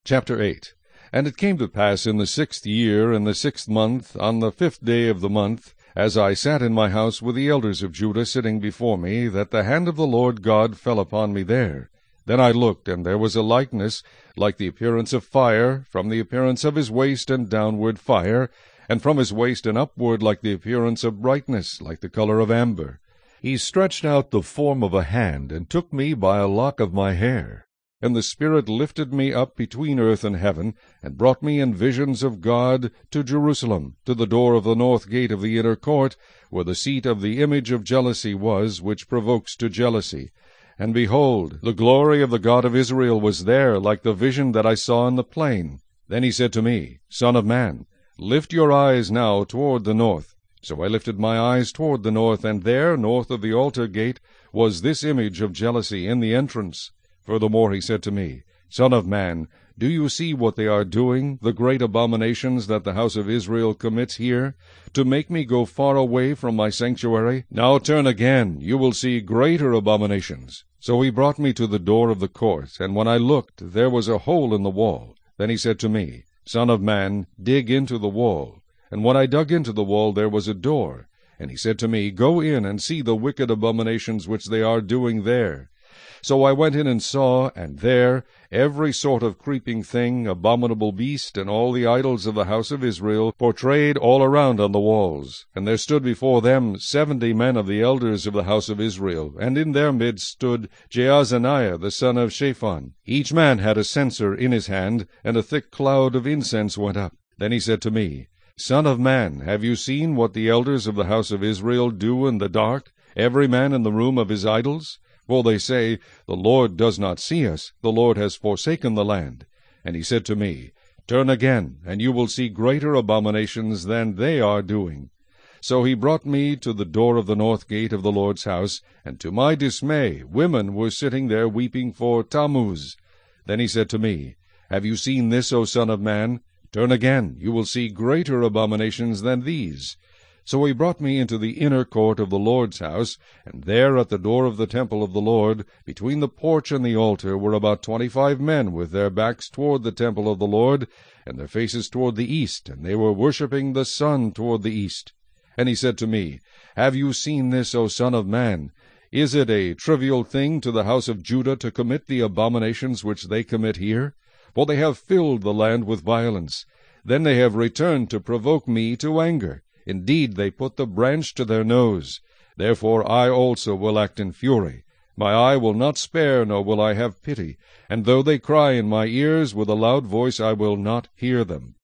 Chapter 8. And it came to pass in the 6th year, in the 6th month, on the 5th day of the month, as I sat in my house with the elders of Judah sitting before me, that the hand of the Lord God fell upon me there. Then I looked, and there was a likeness, like the appearance of fire, from the appearance of his waist and downward fire, and from his waist and upward like the appearance of brightness, like the color of amber. He stretched out the form of a hand, and took me by a lock of my hair. And the Spirit lifted me up between earth and heaven, and brought me in visions of God to Jerusalem, to the door of the north gate of the inner court, where the seat of the image of jealousy was, which provokes to jealousy. And behold, the glory of the God of Israel was there, like the vision that I saw in the plain. Then he said to me, Son of man, lift your eyes now toward the north. So I lifted my eyes toward the north, and there, north of the altar gate, was this image of jealousy in the entrance. Furthermore he said to me, Son of man, do you see what they are doing, the great abominations that the house of Israel commits here, to make me go far away from my sanctuary? Now turn again, you will see greater abominations. So he brought me to the door of the court, and when I looked, there was a hole in the wall. Then he said to me, Son of man, dig into the wall. And when I dug into the wall, there was a door. And he said to me, Go in and see the wicked abominations which they are doing there. So I went in and saw, and there every sort of creeping thing, abominable beast, and all the idols of the house of Israel, portrayed all around on the walls. And there stood before them 70 men of the elders of the house of Israel, and in their midst stood Jaazaniah the son of Shaphan. Each man had a censer in his hand, and a thick cloud of incense went up. Then he said to me, Son of man, have you seen what the elders of the house of Israel do in the dark, every man in the room of his idols? For they say, The Lord does not see us, the Lord has forsaken the land. And he said to me, Turn again, and you will see greater abominations than they are doing. So he brought me to the door of the north gate of the Lord's house, and to my dismay women were sitting there weeping for Tammuz. Then he said to me, Have you seen this, O son of man? Turn again, you will see greater abominations than these. So he brought me into the inner court of the Lord's house, and there at the door of the temple of the Lord, between the porch and the altar, were about 25 men with their backs toward the temple of the Lord, and their faces toward the east, and they were worshipping the sun toward the east. And he said to me, Have you seen this, O son of man? Is it a trivial thing to the house of Judah to commit the abominations which they commit here? For they have filled the land with violence. Then they have returned to provoke me to anger. Indeed, they put the branch to their nose. Therefore I also will act in fury. My eye will not spare, nor will I have pity. And though they cry in my ears with a loud voice, I will not hear them.